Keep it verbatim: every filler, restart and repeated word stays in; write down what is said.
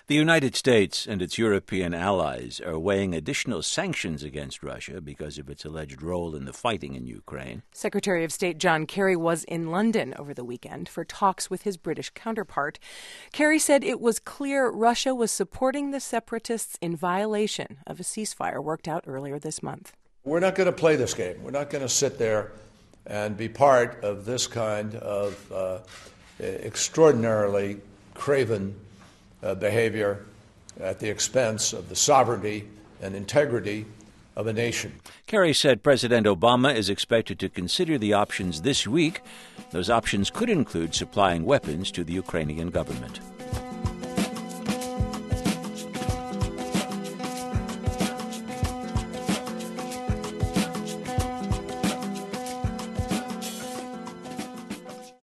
The United States and its European allies are weighing additional sanctions against Russia because of its alleged role in the fighting in Ukraine. Secretary of State John Kerry was in London over the weekend for talks with his British counterpart. Kerry said it was clear Russia was supporting the separatists in violation of a ceasefire worked out earlier this month. We're not going to play this game. We're not going to sit there and be part of this kind of uh, extraordinarily craven uh, behavior at the expense of the sovereignty and integrity of a nation. Kerry said President Obama is expected to consider the options this week. Those options could include supplying weapons to the Ukrainian government.